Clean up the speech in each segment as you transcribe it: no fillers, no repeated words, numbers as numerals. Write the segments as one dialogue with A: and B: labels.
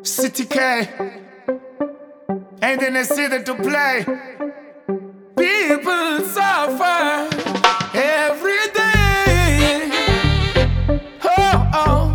A: City K, ain't in the city to play. People suffer every day. Oh, oh.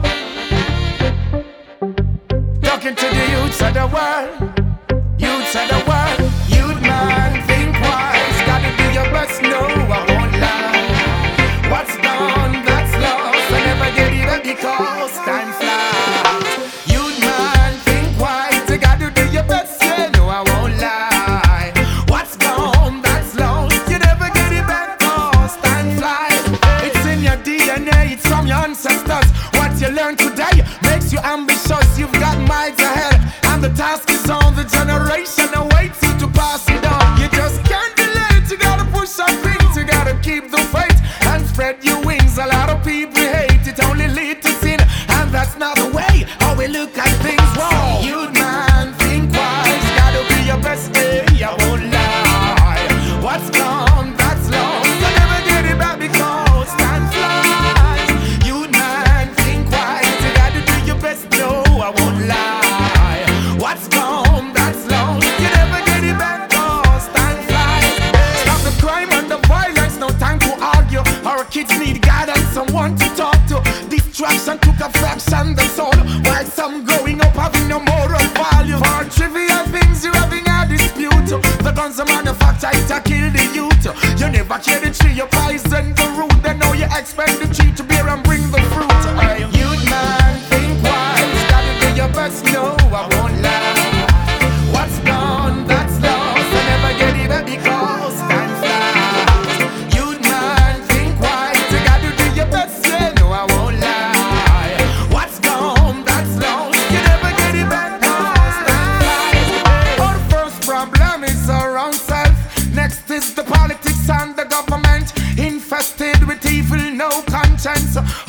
A: Talking to the youths of the world, youths of the world. Youth man, think wise, gotta do your best, no, I won't lie. What's gone, that's lost, I never get it back because time flies. Youth man, think wise, you gotta do your best, yeah, no, I won't lie. What's gone, that's lost, you never get it back because time flies. It's in your DNA, it's from your ancestors. What you learn today makes you ambitious. You've got miles ahead, and the task is on the generation awaits you to pass it on. You just can't delay it, you gotta push on things, you gotta keep the faith and spread your wings. A lot of people hate it, only lead to sin, and that's not the way how we look at things. Whoa, youth man, think wise, gotta be your best day, I won't lie. What's gone, that's lost, you never get it back because time flies. Youth man, think wise, you gotta do your best, no, I won't lie. What's gone, that's lost, you never get it back cause time flies. Stop the crime and the violence, no time to argue. Our kids need guidance, someone to talk to. Distraction took a fraction, that's all. While some growing up having no moral value. For trivial things you having a dispute. The guns are manufactured to kill the youth. You never care the tree, you poison the root. Then now you expect the tree to bear and bring the fruit. Youth man, think wise, gotta do your best, no, I won't lie. What's gone, that's lost, I never get it back because time flies. Youth man, think wise, you gotta do your best, yeah, no, I won't lie. What's gone, that's lost, you never get it back cause time flies. Our first problem is our own self. Next is the politics and the government, infested with evil, no conscience.